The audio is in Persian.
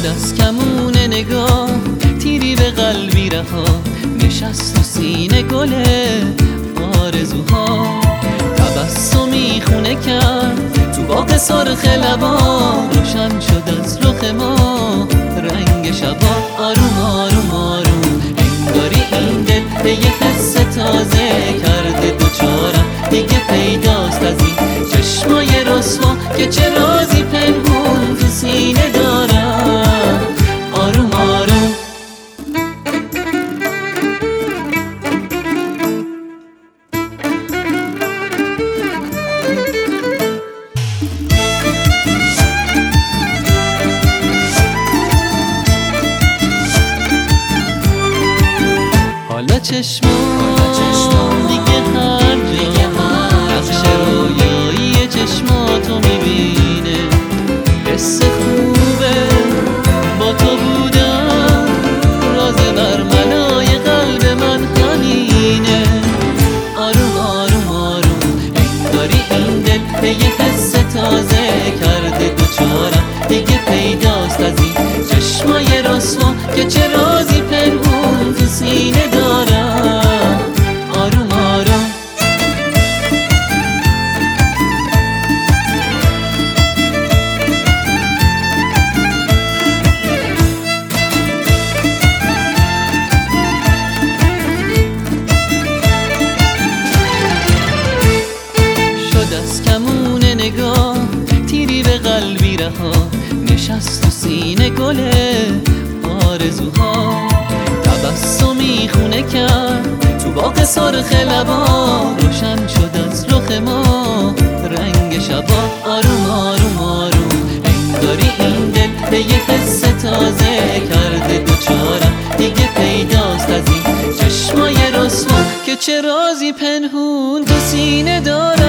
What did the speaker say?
از کمون نگاه تیری به قلبی رها، نشست تو سینه گل آرزوها. تبسمی خونه کرد تو باغ سرخ لبان، روشن شد از رخ ما رنگ شبا. آروم آروم آروم انگاری این دل به یه حس تازه کرده دوچارم، دیگه پیداست از این چشمای رسوا که چه رازی پنهون تو سینه دارم. آروم آروم حالا چشمام دیگه هر جا نقش رویایی چشماتو میبینه. حس خوبه با تو بودم، راز برملای قلب من همینه. آروم آروم آروم انگاری این دل به یه حس تازه کرده دوچارم، دیگه پیداست از این چشمای رسوا که چه رازی پنهون تو سینه دارم. آروم آروم شد از کمون نگاه تیری به قلبی رها، نشست تو سینه گل آرزوها. تبسمی خونه کرد تو باغ سرخ لبان، روشن شد از رخ ما رنگ شبا. آروم آروم آروم انگاری این دل به یه حس تازه کرده دوچارم، دیگه پیداست از این چشمای رسوا که چه رازی پنهون تو سینه دارم.